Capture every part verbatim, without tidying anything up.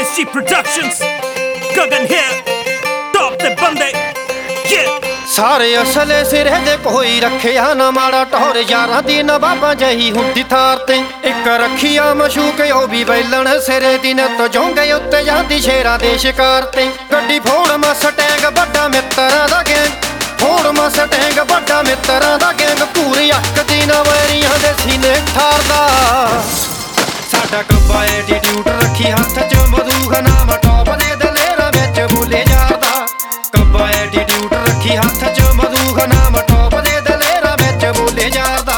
C Productions, Gagan here, top the bande, yeah. ਸਾਰੇ ਅਸਲੇ ਸਿਰੇ ਦੇ ਕੋਈ ਰੱਖਿਆ ਨਾ ਮਾੜਾ ਟੌਰ ਯਾਰਾਂ ਦੀ ਨਵਾਬਾਂ ਜਹੀ ਹੁੰਦੀ ਥਾਰ ਤੇ ਇੱਕ ਰੱਖਿਆ ਮਸ਼ੂਕ ਉਹ ਵੀ ਬੈਲਣ ਸਿਰੇ ਦੀ ਨੱਤ ਜੋਂਗੇ ਉੱਤੇ ਜਾਂਦੀ ਸ਼ੇਰਾਂ ਦੇ ਸ਼ਿਕਾਰ ਤੇ ਗੱਡੀ ਫੋੜ ਮਸਟੈਂਗ ਵੱਡਾ ਮਿੱਤਰਾਂ ਦਾ ਗੈਂਗ ਫੋੜ ਮਸਟੈਂਗ ਵੱਡਾ ਮਿੱਤਰਾਂ ਦਾ ਗੈਂਗ ਪੂਰੀ ਅੱਕ ਦੀ ਨਵਰੀਆਂ ਦੇ ਸੀਨੇ ਠਾਰਦਾ ਸਾਡਾ ਕੱਬਾ ਐਟੀਟਿਊਡ ਰੱਖੀ ਹੱਥ 'ਚ ਮਧੂਖ ਨਾਮ ਟੌਪ ਦੇ ਦਲੇਰਾਂ ਵਿੱਚ ਬੋਲੇ ਜਾਂਦਾ ਕੱਬਾ ਐਟੀਟਿਊਡ ਰੱਖੀ ਹੱਥ 'ਚ ਮਧੂਖ ਨਾਮ ਟੌਪ ਦੇ ਦਲੇਰਾਂ ਵਿੱਚ ਬੋਲੇ ਜਾਂਦਾ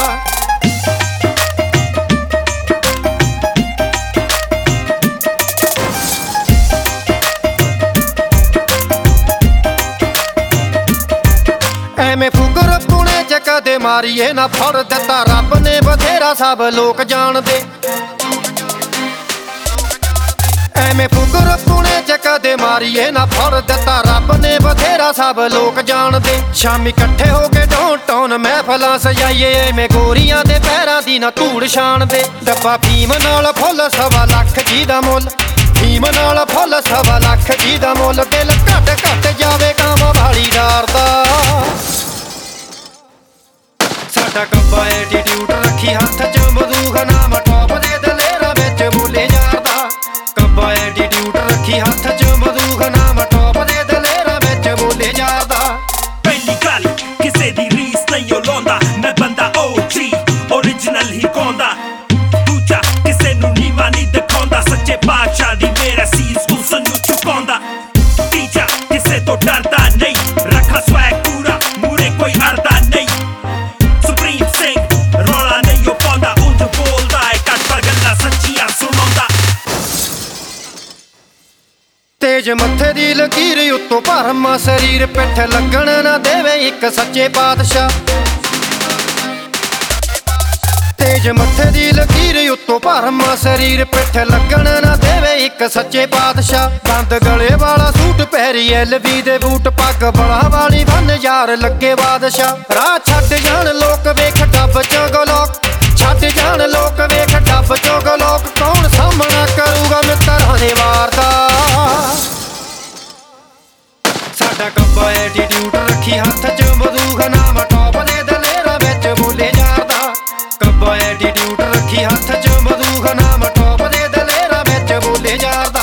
ਐਵੇਂ ਫੁਕਰ ਪੁਣੇ 'ਚ ਕਦੇ ਮਾਰੀਏ ਨਾ ਫੜ ਦਿੱਤਾ ਰੱਬ ਨੇ ਬਥੇਰਾ ਸਭ ਲੋਕ ਜਾਣਦੇ ਐਵੇਂ ਫੁਕਰ ਪੁਣੇ 'ਚ ਕਦੇ ਮਾਰੀਏ ਨਾ ਫੜ ਦਿੱਤਾ ਰੱਬ ਨੇ ਬਥੇਰਾ ਸਭ ਲੋਕ ਜਾਣਦੇ ਸ਼ਾਮੀ ਇਕੱਠੇ ਹੋ ਕੇ ਡਾਊਨਟਾਊਨ ਮਹਿਫਲਾਂ ਸਜਾਈਏ ਐਵੇਂ ਗੋਰੀਆਂ ਦੇ ਪੈਰਾਂ ਦੀ ਨਾ ਧੂੜ ਛਾਣ ਦੇ ਡੱਬਾ ਫੀਮ ਨਾਲ ਫੁੱਲ ਸਵਾ ਲੱਖ ਜੀ ਦਾ ਮੁੱਲ ਫੀਮ ਨਾਲ ਫੁੱਲ ਸਵਾ ਲੱਖ ਜੀ ਦਾ ਮੁੱਲ ਦਿਲ ਘੱਟ ਘੱਟ ਜਾਵੇ ਕਾਮ ਵਾਲੀਦਾਰ ਦਾ ਸਾਡਾ ਕੱਬਾ ਐਟੀਟਿਊਡ ਰੱਖੀ ਹੱਥ 'ਚ ਮਧੂਖ ਨਾਮ ਟੌਪ ਦੇ ਦਲੇਰਾਂ ਵਿੱਚ ਬੋਲੇ ਜਾਂਦਾ ਕੱਬਾ ਐਟੀਟਿਊਡ ਰੱਖੀ ਹੱਥ 'ਚ ਮਧੂਖ ਨਾਮ ਟੌਪ ਦੇ ਦਲੇਰਾਂ ਵਿੱਚ ਬੋਲੇ ਜਾਂਦਾ ਪਹਿਲੀ ਗੱਲ ਕਿਸੇ ਦੀ ਰੀਸ ਨਹੀਂ ਓ ਲਾਉਂਦਾ ਮੈਂ ਬੰਦਾ O G original ਹੀ ਗਾਉਂਦਾ ਦੂਜਾ ਕਿਸੇ ਨੂੰ ਨੀਵਾਂ ਨਹੀਂ ਦਿਖਾਉਂਦਾ ਸੱਚੇ ਬਾਦਸ਼ਾਹ ਦੀ ਮੇਰਾ ਸੀਸ ਉਸ ਨੂੰ ਚੁਕਾਉਂਦਾ ਤੀਜਾ ਕਿਸੇ ਤੋਂ ਡਰਦਾ ਨਹੀਂ ਰੱਖਾ ਸਵੈਗ ਪੂਰਾ ਮੂਰੇ ਕੋਈ ਅੜਦਾ ਨਹੀਂ ਸੁਪਰੀਮ ਸਿੰਘ ਰੌਲਾ ਨਹੀਂ ਓ ਪਾਉਂਦਾ ਉਂਝ ਬੋਲਦਾ ਏ ਕੱਟ ਪਰ ਗੱਲਾਂ ਸੱਚੀਆਂ ਸੁਣਾਉਂਦਾ ਤੇਜ ਮੱਥੇ ਦੀ ਲਕੀਰ ਉੱਤੋਂ ਭਰਮਾ ਸਰੀਰ ਪਿੱਠ ਲੱਗਣ ਨਾ ਦੇਵੇ ਇੱਕ ਸੱਚੇ ਪਾਤਸ਼ਾਹ ਤੇਜ ਮੱਥੇ ਦੀ ਲਕੀਰ ਉੱਤੋਂ ਭਰਮਾ ਸਰੀਰ ਪਿੱਠ ਲੱਗਣ ਨਾ ਦੇਵੇ ਇੱਕ ਸੱਚੇ ਪਾਤਸ਼ਾਹ ਬੰਦ ਗਲੇ ਵਾਲਾ ਸੂਟ ਪਹਿਰੀ ਐਲ ਵੀ ਦੇ ਬੂਟ ਪੱਗ ਬਲਾ ਵਾਲੀ ਬੰਨ ਯਾਰ ਲੱਗੇ ਬਾਦਸ਼ਾਹ ਰਾਹ ਛੱਡ ਜਾਣ ਲੋਕ ਵੇਖ ਡੱਬ ਚ ਗਲੋਕ ਛੱਡ ਜਾਣ ਲੋਕ ਵੇਖ ਡੱਬ ਚ ਗਲੋਕ ਕੌਣ ਸਾਹਮਣਾ ਕਰੂਗਾ ਮਿੱਤਰਾਂ ਦੇ ਵਾਰ ਦਾ ਸਾਡਾ ਕੱਬਾ ਐਟੀਟਿਊਡ ਰੱਖੀ ਹੱਥ 'ਚ ਮਧੂਖ ਨਾਮ ਟੌਪ ਦੇ ਦਲੇਰਾਂ ਵਿੱਚ ਬੋਲੇ ਜਾਂਦਾ ਕੱਬਾ ਐਟੀਟਿਊਡ ਰੱਖੀ ਹੱਥ 'ਚ ਮਧੂਖ ਨਾਮ ਟੌਪ ਦੇ ਦਲੇਰਾਂ ਵਿੱਚ ਬੋਲੇ ਜਾਂਦਾ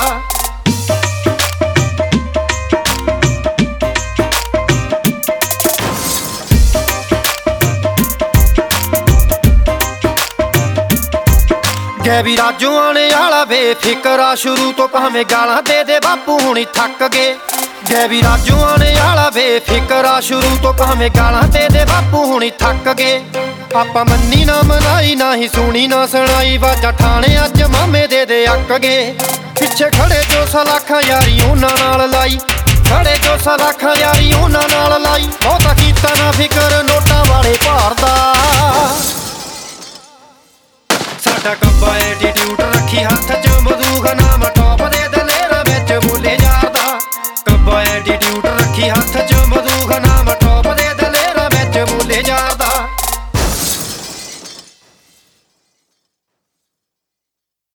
ਗੈਵੀ ਰਾਜੂ ਆਣੇ ਵਾਲਾ ਬੇਫਿਕਰਾ ਸ਼ੁਰੂ ਤੋਂ ਭਾਵੇਂ ਗਾਲਾਂ ਦੇ ਦੇ ਬਾਪੂ ਹੁਣੀ ਥੱਕ ਗਏ ਗੈਵੀ ਰਾਜੂ ਆਣੇ ਵਾਲਾ ਬੇਫਿਕਰਾ ਸ਼ੁਰੂ ਤੋਂ ਭਾਵੇਂ ਗਾਲਾਂ ਦੇ ਦੇ ਬਾਪੂ ਹੁਣੀ ਥੱਕ ਗਏ ਆਪਾਂ ਮੰਨੀ ਨਾ ਮਨਾਈ ਨਾ ਹੀ ਸੁਣੀ ਨਾ ਸੁਣਾਈ ਵਾਜਾ ਠਾਣੇ ਅੱਜ ਮਾਮੇ ਦੇ ਦੇ ਅੱਕ ਗਏ ਪਿੱਛੇ ਖੜੇ ਜੋ ਸਲਾਖਾਂ ਯਾਰੀ ਉਹਨਾਂ ਨਾਲ ਲਾਈ ਖੜੇ ਜੋ ਸਲਾਖਾਂ ਯਾਰੀ ਉਹਨਾਂ ਨਾਲ ਲਾਈ ਬਹੁਤਾ ਕੀਤਾ ਨਾ ਫਿਕਰ ਨੋਟਾਂ ਵਾਲੇ ਭਾਰ ਦਾ ਸਾਡਾ ਕੱਬਾ